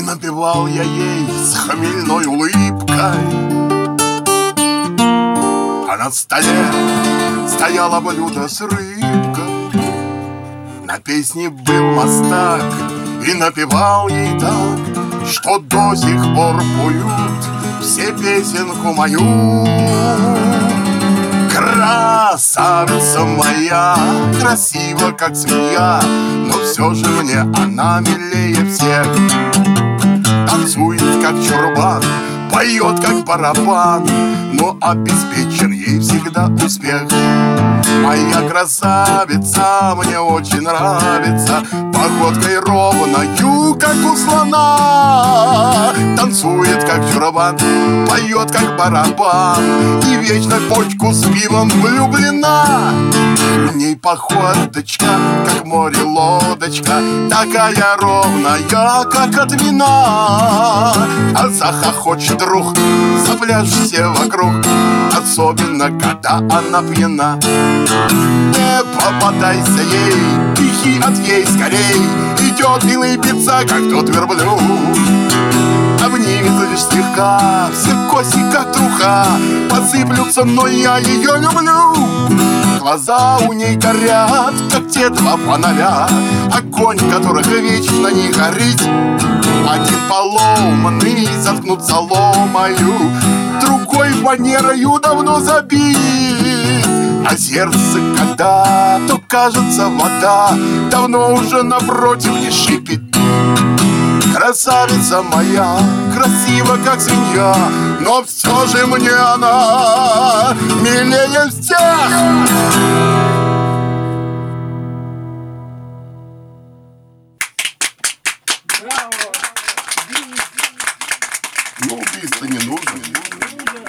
напевал я ей с хмельной улыбкой, а на столе стояло блюдо с рыбкой. На песне был мастак и напевал ей так, что до сих пор поют все песенку мою. Красавица моя, красива как свинья, но все же мне она милее всех. Танцует как чурбан, поет как барабан, но обеспечен ей всегда успех. Моя красавица мне очень нравится, походкой ровною, как у слона. Танцует как чурбан, поет как барабан, и вечно в почку с пивом влюблена. У ней походочка, как море лодочка, такая ровная, как от вина. А захохочет друг, запляшь все вокруг, особенно когда она пьяна. Не попадайся ей, тихий отъей скорей, идет и лыбится, как тот верблюд. Обнимет лишь слегка, все кости как труха посыплются, но я ее люблю. Глаза у ней горят, как те два фонаря, огонь которых вечно не горит. Один поломанный заткнут соломою, другой фанерою давно забит. А сердце когда, то кажется вода давно уже напротив не шипит. Красавица моя, красива как свинья, но все же мне она милее всех. Ну, убийство не нужно.